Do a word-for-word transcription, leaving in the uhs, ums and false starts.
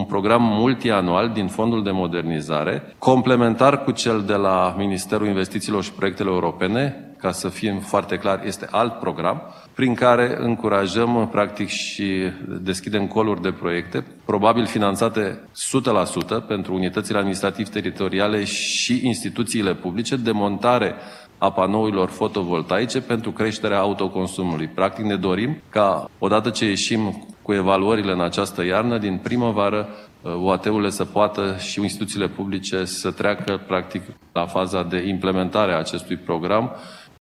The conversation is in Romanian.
un program multianual din Fondul de Modernizare, complementar cu cel de la Ministerul Investițiilor și Proiectelor Europene, ca să fim foarte clar, este alt program, prin care încurajăm, practic, și deschidem coluri de proiecte, probabil finanțate o sută la sută pentru unitățile administrativ-teritoriale și instituțiile publice, de montare a panourilor fotovoltaice pentru creșterea autoconsumului. Practic ne dorim ca, odată ce ieșim cu evaluările în această iarnă, din primăvară, O A T-urile să poată și instituțiile publice să treacă, practic, la faza de implementare a acestui program,